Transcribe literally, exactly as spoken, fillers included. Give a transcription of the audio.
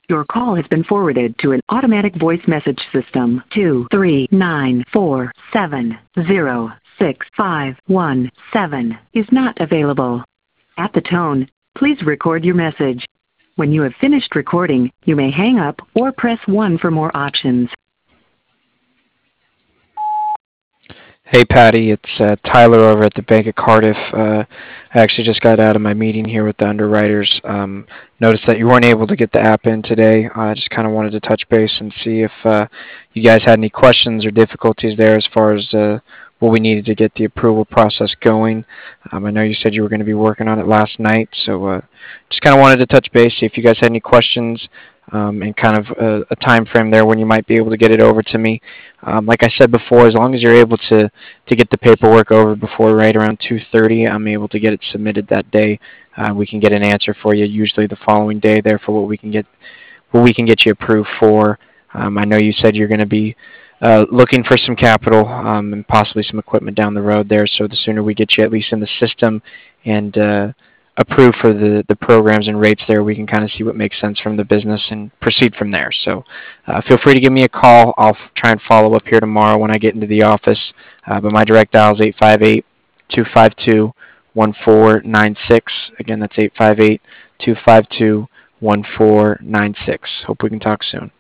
Your call has been forwarded to an automatic voice message system. Two three nine four seven zero six five one seven is not available. At the tone, please record your message. When you have finished recording, you may hang up or press one for more options. Hey Patty, it's uh, Tyler over at the Bank of Cardiff. Uh, I actually just got out of my meeting here with the underwriters. Um, noticed that you weren't able to get the app in today. I uh, just kind of wanted to touch base and see if uh, you guys had any questions or difficulties there as far as uh, what we needed to get the approval process going. Um, I know you said you were going to be working on it last night, so uh, just kind of wanted to touch base, see if you guys had any questions. Um, and kind of a, a time frame there when you might be able to get it over to me. Um, like I said before, as long as you're able to, to get the paperwork over before right around two thirty, I'm able to get it submitted that day. Uh, we can get an answer for you usually the following day there for what we can get what we can get you approved for. Um, I know you said you're going to be uh, looking for some capital um, and possibly some equipment down the road there, so the sooner we get you at least in the system and uh, approved for the, the programs and rates there, we can kind of see what makes sense from the business and proceed from there. So uh, feel free to give me a call. I'll f- try and follow up here tomorrow when I get into the office. Uh, but my direct dial is eight five eight, two five two, one four nine six. Again, that's eight five eight, two five two, one four nine six. Hope we can talk soon.